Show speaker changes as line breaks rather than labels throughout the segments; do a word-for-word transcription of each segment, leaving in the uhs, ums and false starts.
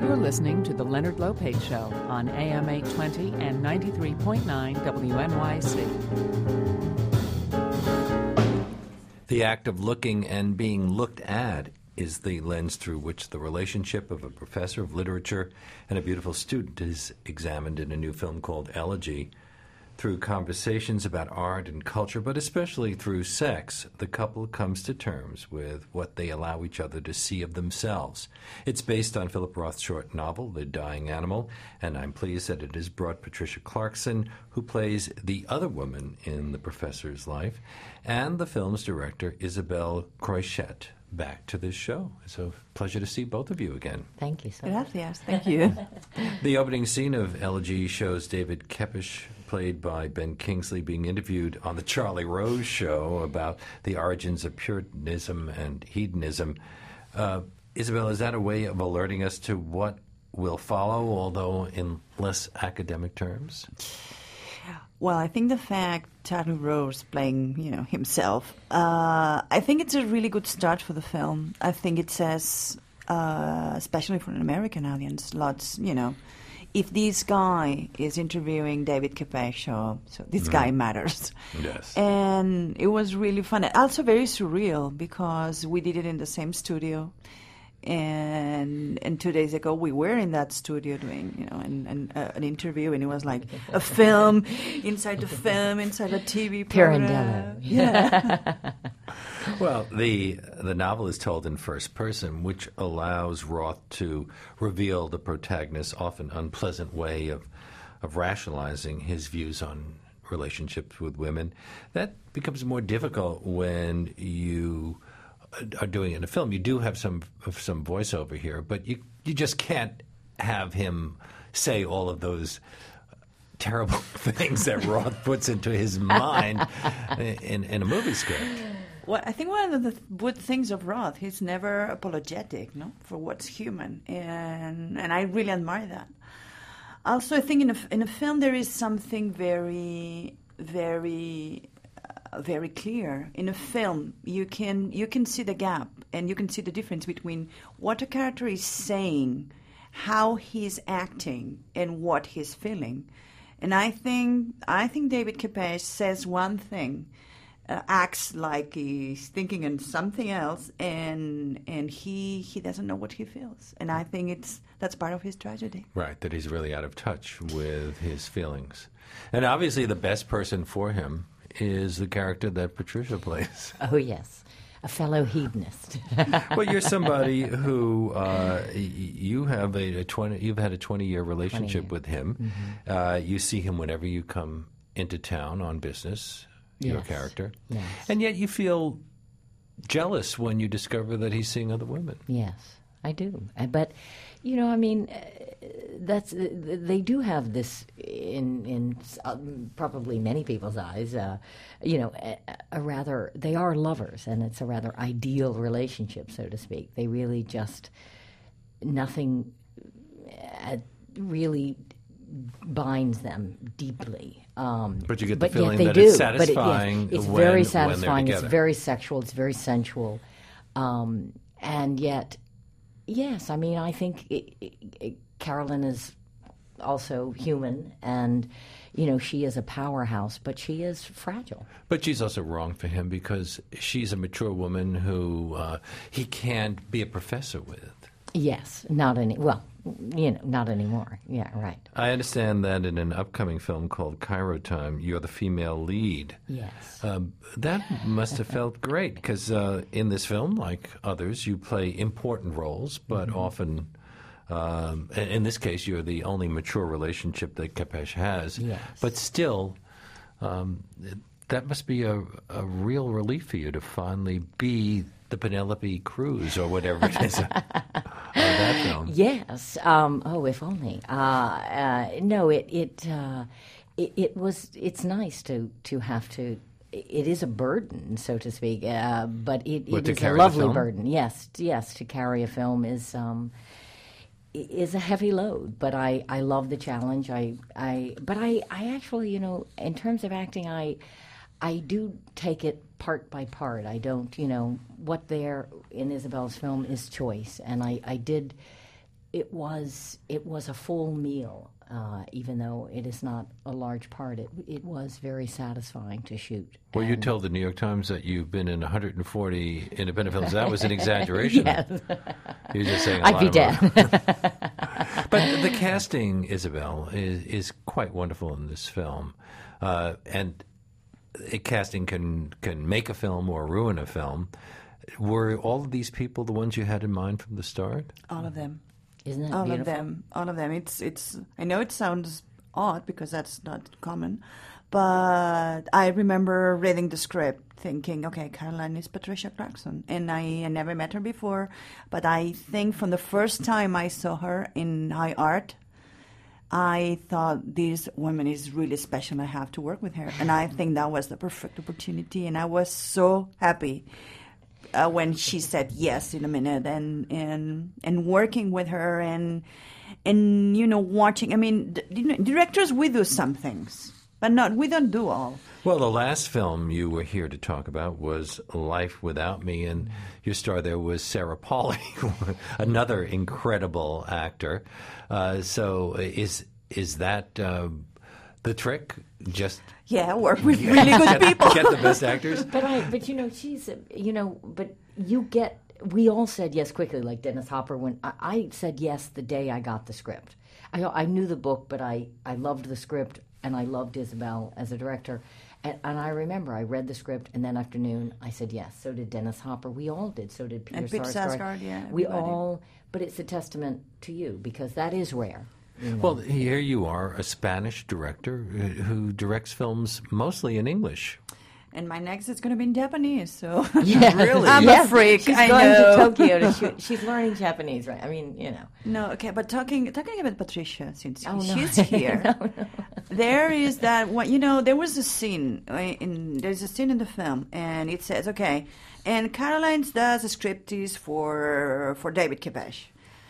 You're listening to The Leonard Lopate Show on A M eight twenty and ninety-three point nine W N Y C.
The act of looking and being looked at is the lens through which the relationship of a professor of literature and a beautiful student is examined in a new film called Elegy. Through conversations about art and culture, but especially through sex, the couple comes to terms with what they allow each other to see of themselves. It's based on Philip Roth's short novel, The Dying Animal, and I'm pleased that it has brought Patricia Clarkson, who plays the other woman in the professor's life, and the film's director, Isabel Croixet, back to this show. It's a pleasure to see both of you again.
Thank you so much.
Gracias. Thank you.
The opening scene of Elegy shows David Keppish, played by Ben Kingsley, being interviewed on the Charlie Rose Show about the origins of Puritanism and hedonism. Uh, Isabel, is that a way of alerting us to what will follow, although in less academic terms?
Well, I think the fact Charlie Rose playing, you know, himself, uh, I think it's a really good start for the film. I think it says, uh, especially for an American audience, lots, you know, if this guy is interviewing David Keppish, so, so this mm. guy matters.
Yes.
And it was really fun. Also very surreal because we did it in the same studio. And and two days ago we were in that studio doing, you know, an, an, uh, an interview, and it was like a film inside the film, inside a T V program.
Pirandello.
Yeah.
Well, the the novel is told in first person, which allows Roth to reveal the protagonist's often unpleasant way of of rationalizing his views on relationships with women. That becomes more difficult when you are doing it in a film. You do have some some voiceover here, but you you just can't have him say all of those terrible things that Roth puts into his mind in in a movie script.
Well, I think one of the good things of Roth, he's never apologetic, no, for what's human, and and I really admire that. Also, I think in a in a film there is something very very. Uh, very clear. In a film, you can you can see the gap and you can see the difference between what a character is saying, how he's acting, and what he's feeling. And I think I think David Keppish says one thing, uh, acts like he's thinking on something else, and and he he doesn't know what he feels. And I think it's that's part of his tragedy.
Right, that he's really out of touch with his feelings. And obviously the best person for him is the character that Patricia plays.
Oh, yes. A fellow hedonist.
Well, you're somebody who uh, y- you have a, a twenty. You've had a twenty-year relationship with him. Mm-hmm. Uh, you see him whenever you come into town on business. Your
yes.
character,
yes.
And yet you feel jealous when you discover that he's seeing other women.
Yes, I do. But you know, I mean, uh, that's uh, they do have this in in uh, probably many people's eyes. Uh, you know, a, a rather they are lovers, and it's a rather ideal relationship, so to speak. They really just nothing uh, really binds them deeply. Um,
but you get the
but
feeling
yet
that
they
it's
do.
satisfying.
But it, yes, it's
when,
very
when
satisfying.
they're
It's
together.
very sexual. It's very sensual, um, and yet. Yes, I mean, I think it, it, it, Carolyn is also human, and, you know, she is a powerhouse, but she is fragile.
But she's also wrong for him because she's a mature woman who uh, he can't be a professor with.
Yes, not any, well, you know, not anymore. Yeah, right.
I understand that in an upcoming film called Cairo Time, you're the female lead.
Yes.
Um, that must have felt great because uh, in this film, like others, you play important roles, but mm-hmm. often, um, in in this case, you're the only mature relationship that Keppish has.
Yes.
But still, um, that must be a, a real relief for you to finally be the Penelope Cruz or whatever it is. That film.
Yes. Um, oh, if only. Uh, uh, no, it it, uh, it it was. It's nice to to have to. It is a burden, so to speak, uh, but it,
What,
it is a lovely burden. Yes, yes. To carry a film is um, is a heavy load, but I, I love the challenge. I I but I, I actually, you know, in terms of acting, I I do take it part by part. I don't, you know, what there in Isabel's film is choice, and I, I did it was it was a full meal. Uh, even though it is not a large part, it it was very satisfying to shoot.
Well, you
And-
tell the New York Times that you've been in one hundred forty independent films. That was an exaggeration.
Yes.
You're just saying a
I'd
lot
be
of
dead.
But the casting, Isabel, is, is quite wonderful in this film. Uh, and a casting can, can make a film or ruin a film. Were all of these people the ones you had in mind from the start?
All of them.
Isn't that
all
beautiful?
of them, all of them. It's it's. I know it sounds odd because that's not common, but I remember reading the script, thinking, okay, Caroline is Patricia Clarkson, and I, I never met her before, but I think from the first time I saw her in High Art, I thought this woman is really special. I have to work with her, and I think that was the perfect opportunity, and I was so happy. Uh, when she said yes in a minute, and and and working with her, and and you know watching. I mean, d- you know, directors, we do some things, but not we don't do all.
Well, the last film you were here to talk about was Life Without Me, and your star there was Sarah Polley, another incredible actor. Uh, so is is that uh, the trick? Just
Yeah, work with really good people.
get the best actors?
But I, but you know, she's, a- you know, but you get. We all said yes quickly, like Dennis Hopper. When I, I said yes the day I got the script, I, I knew the book, but I, I loved the script and I loved Isabel as a director. And, and I remember I read the script, and that afternoon I said yes. So did Dennis Hopper. We all did. So did Peter
And Peter
Sarsgaard.
Sarsgaard, yeah,
We
everybody.
all. But it's a testament to you because that is rare. you know.
Well, here you are, a Spanish director who who directs films mostly in English.
And my next is going to be in Japanese, so
Yeah.
Really?
I'm
Yes,
a freak.
She's
I
going
know.
to Tokyo to shoot. She's learning Japanese, right? I mean, you know.
No, okay, but talking talking about Patricia, since
Oh, no.
she's here, there is that one. You know, there was a scene uh, in there's a scene in the film, and it says, okay, and Caroline does a striptease for for David Kopesh,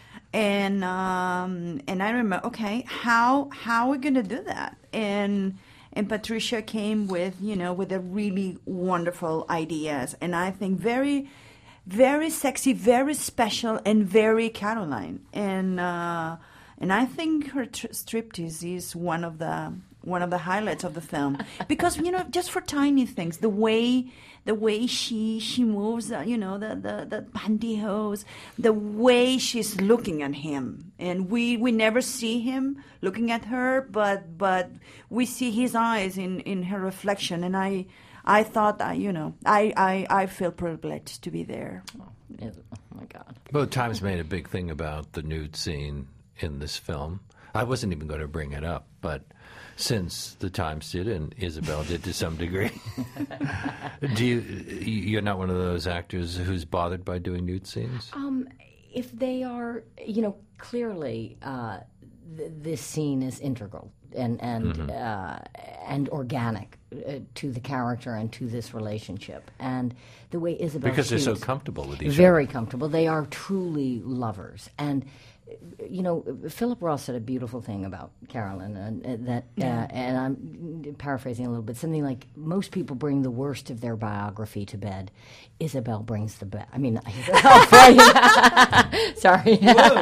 and um, and I remember, okay, how how are we gonna do that? And and Patricia came with you know with a really wonderful ideas, and I think very. Very sexy, very special, and very Caroline. And uh, and I think her tr- striptease is one of the one of the highlights of the film because you know just for tiny things, the way the way she she moves, uh, you know the, the the pantyhose, the way she's looking at him, and we we never see him looking at her, but but we see his eyes in in her reflection, and I. I thought that, you know, I, I, I feel privileged to be there.
Oh my God.
Both Times made a big thing about the nude scene in this film. I wasn't even going to bring it up, but since the Times did and Isabel did to some degree, do you? You're not one of those actors who's bothered by doing nude scenes?
Um, if they are, you know, clearly uh, th- this scene is integral and and
Mm-hmm.
uh, and organic uh, to the character and to this relationship, and the way Isabel
Because they're so
shoots-
comfortable with each other.
very comfortable. They are truly lovers, and you know, Philip Ross said a beautiful thing about Carolyn, and uh, that, uh, and I'm paraphrasing a little bit, something like most people bring the worst of their biography to bed. Isabel brings the best. I mean, sorry.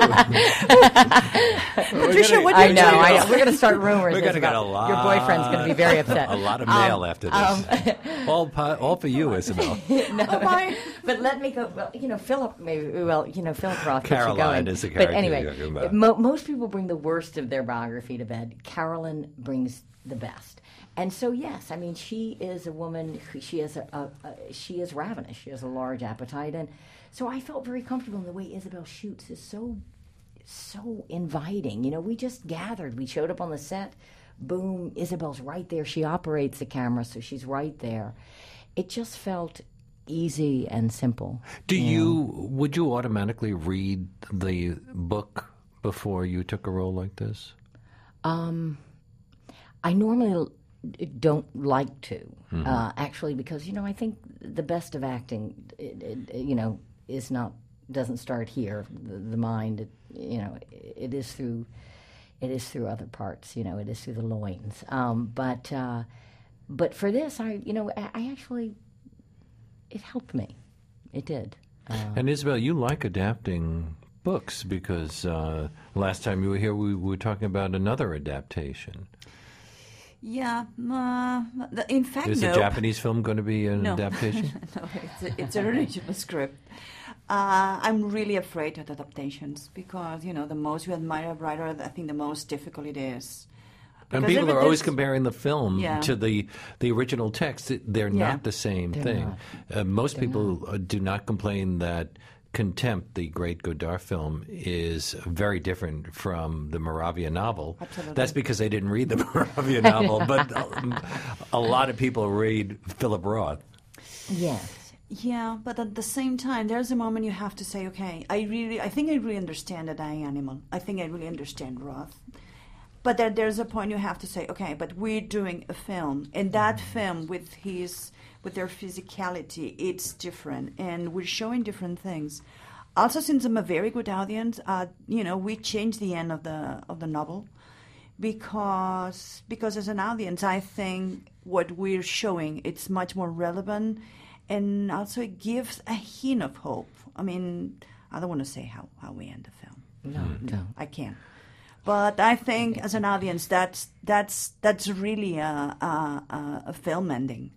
Patricia, what do
I
you
know.
do?
I know. We're going to start rumors.
We're going to get a
Isabel.
lot.
Your boyfriend's going to be very upset.
A lot of mail after this. all, po- all for you, Isabel.
Oh, my.
But let me go. Well, you know, Philip. Maybe. Well, you know, Philip Roth. gets you
Caroline
going.
is the
But
character
anyway,
you're talking about.
mo- most people bring the worst of their biography to bed. Carolyn brings the best. And so, yes, I mean, she is a woman. Who, she is a, a, a. She is ravenous. She has a large appetite, and so I felt very comfortable in the way Isabel shoots. Is so, so inviting. You know, we just gathered. We showed up on the set. Boom, Isabel's right there. She operates the camera, so she's right there. It just felt easy and simple.
Do you? Would you automatically read the book before you took a role like this?
Um, I normally l- don't like to, uh, actually, because you know I think the best of acting, it, it, you know, is not doesn't start here. The, the mind, it, you know, it, it is through, it is through other parts. You know, it is through the loins. Um, but uh, but for this, I you know I, I actually, it helped me. It did. Uh,
And Isabel, you like adapting books, because uh, last time you were here, we were talking about another adaptation.
Yeah, uh, the- in fact,
Is
no.
the Japanese film going to be an
No.
adaptation?
No, it's, a, it's an original script. Uh, I'm really afraid of adaptations because, you know, the most you admire a writer, I think the most difficult it is.
And
Because
people
if
are
it
always
is-
comparing the film
Yeah.
to the the original text. It- They're
Yeah.
not the same
They're
thing. Uh, most
They're
people uh, do not complain that Contempt, the great Godard film, is very different from the Moravia novel.
Absolutely.
That's because they didn't read the Moravia novel, but um, a lot of people read Philip Roth.
Yes.
Yeah, but at the same time, there's a moment you have to say, okay, I really, I think I really understand a dying animal. I think I really understand Roth. But there, there's a point you have to say, okay, but we're doing a film, and that film with his, with their physicality, it's different, and we're showing different things. Also, since I'm a very good audience, uh, you know, we changed the end of the of the novel because because as an audience, I think what we're showing it's much more relevant, and also it gives a hint of hope. I mean, I don't want to say how, how we end the film.
No, no.
I can't. But I think as an audience, that's that's that's really a a, a film ending,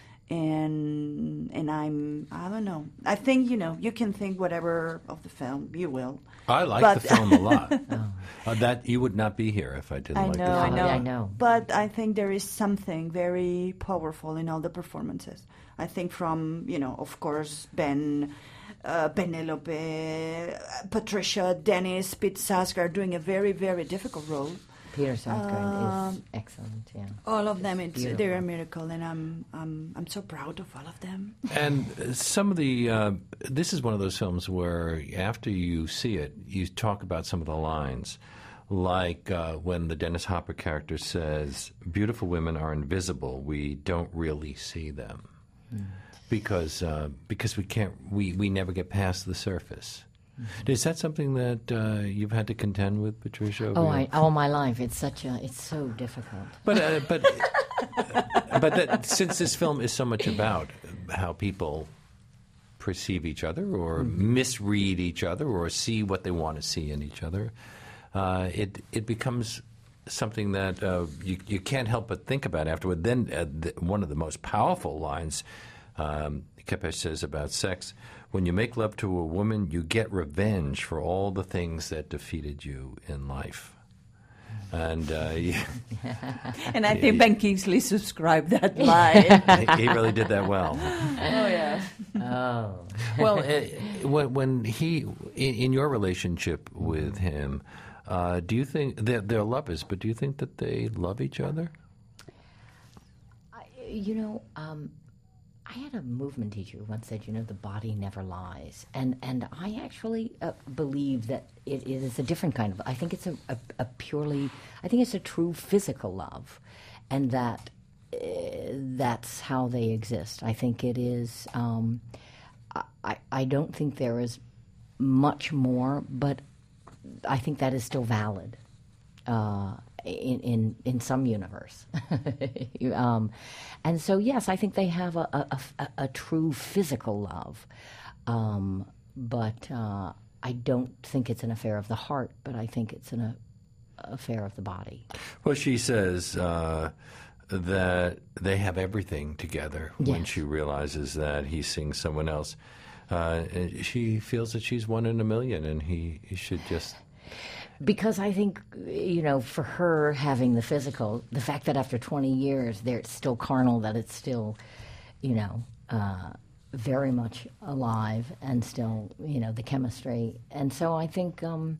and and I'm I don't know. I think you know you can think whatever of the film you will.
I like
But-
the film a lot. uh, that you would not be here if I didn't
I
like
know,
the
I
film.
know,
I know.
But I think there is something very powerful in all the performances. I think from you know, of course, Ben. Uh, Penelope, uh, Patricia, Dennis, Pete Sasker are doing a very, very difficult role.
Peter Sarsgaard
Um,
is excellent, yeah.
All of them, it's,
beautiful.
they're a miracle, and I'm, I'm, I'm so proud of all of them.
And uh, some of the, uh, this is one of those films where after you see it, you talk about some of the lines. Like uh, when the Dennis Hopper character says, beautiful women are invisible, we don't really see them. Mm. Because uh, because we can't, we, we never get past the surface. Mm-hmm. Is that something that uh, you've had to contend with, Patricia?
Oh,
over
I,
your-
all my life. It's such a, it's so difficult.
But uh, but but that, since this film is so much about how people perceive each other or
Mm-hmm.
misread each other or see what they want to see in each other, uh, it it becomes something that uh, you you can't help but think about afterward. Then uh, the, one of the most powerful lines um, Kepesh says about sex: when you make love to a woman, you get revenge for all the things that defeated you in life. And uh, he,
And I think Ben Kingsley subscribed that line.
he really did that well.
Oh, yeah.
Oh.
Well, uh, when, when he, in, in your relationship with him, uh, do you think they're, they're lovers? But do you think that they love each other?
I, you know, um, I had a movement teacher who once said, you know, the body never lies. And and I actually uh, believe that it is a different kind of, I think it's a, a, a purely, I think it's a true physical love. And that uh, that's how they exist. I think it is, um, I, I don't think there is much more, but I think that is still valid. Uh, in, in in some universe. um, and so, yes, I think they have a, a, a, a true physical love. Um, but uh, I don't think it's an affair of the heart, but I think it's an a, affair of the body.
Well, she says uh, that they have everything together when
Yes.
she realizes that he's seeing someone else. Uh, and she feels that she's one in a million, and he, he should just...
Because I think, you know, for her having the physical, the fact that after twenty years there it's still carnal, that it's still, you know, uh, very much alive and still, you know, the chemistry. And so I think, um,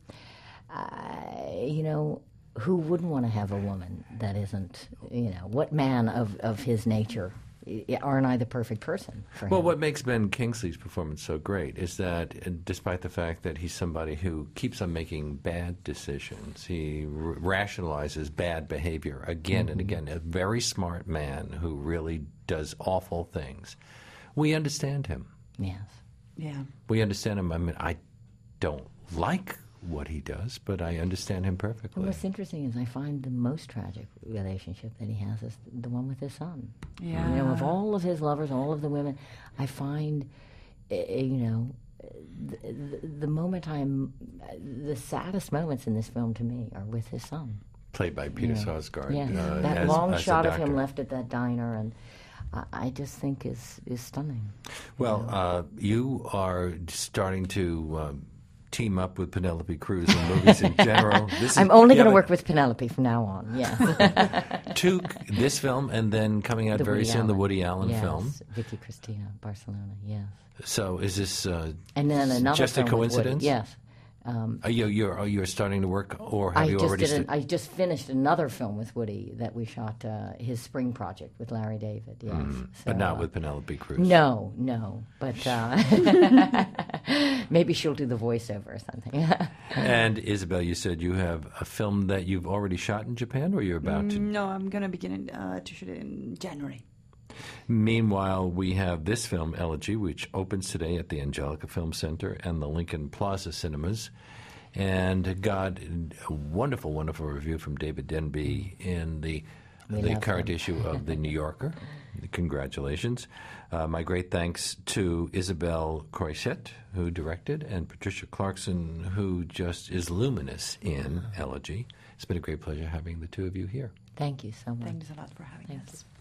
I, you know, who wouldn't want to have a woman that isn't, you know, what man of, of his nature, i- aren't I the perfect person for
Well,
him?
what makes Ben Kingsley's performance so great is that, uh, despite the fact that he's somebody who keeps on making bad decisions, he r- rationalizes bad behavior again and again. A very smart man who really does awful things. We understand him.
Yes.
Yeah.
We understand him. I mean, I don't like what he does, but I understand him perfectly.
Well, what's interesting is I find the most tragic relationship that he has is the one with his son.
Yeah.
You know, of all of his lovers, all of the women, I find, uh, you know, the, the, the moment I'm, the saddest moments in this film to me are with his son.
Played by Peter
Yeah.
Sarsgaard.
Yeah,
uh,
that
as-
long
as a
shot of
doctor.
him left at that diner, and I, I just think is is stunning.
Well, uh, you are starting to um, team up with Penelope Cruz in movies in general. This is-
I'm only
you
going to
have
work with Penelope from now on. Yes.
a- two, this film, and then coming out
The
very
Woody
soon, the
Allen.
Woody Allen
yes.
film.
Vicky Cristina, Barcelona. Yes.
So is this uh,
And then another
just a
film with Woody.
coincidence?
Yes. Um,
Are you, you're, are you starting to work, or have
I
you
just
already?
did. An,
st-
I just finished another film with Woody that we shot, uh, his spring project with Larry David. Yes,
but
So,
not
uh,
with Penelope Cruz.
No, no. But uh, maybe she'll do the voiceover or something.
And Isabel, you said you have a film that you've already shot in Japan, or you're about to.
No, I'm going to begin uh, to shoot it in January.
Meanwhile, we have this film, Elegy, which opens today at the Angelica Film Center and the Lincoln Plaza Cinemas, and got a wonderful, wonderful review from David Denby in the
We
the
love
current
him.
issue of The New Yorker. Congratulations. Uh, my great thanks to Isabel Croisset, who directed, and Patricia Clarkson, who just is luminous in Elegy. It's been a great pleasure having the two of you here.
Thank you so much.
Thanks a lot for having
Thank
us.
you.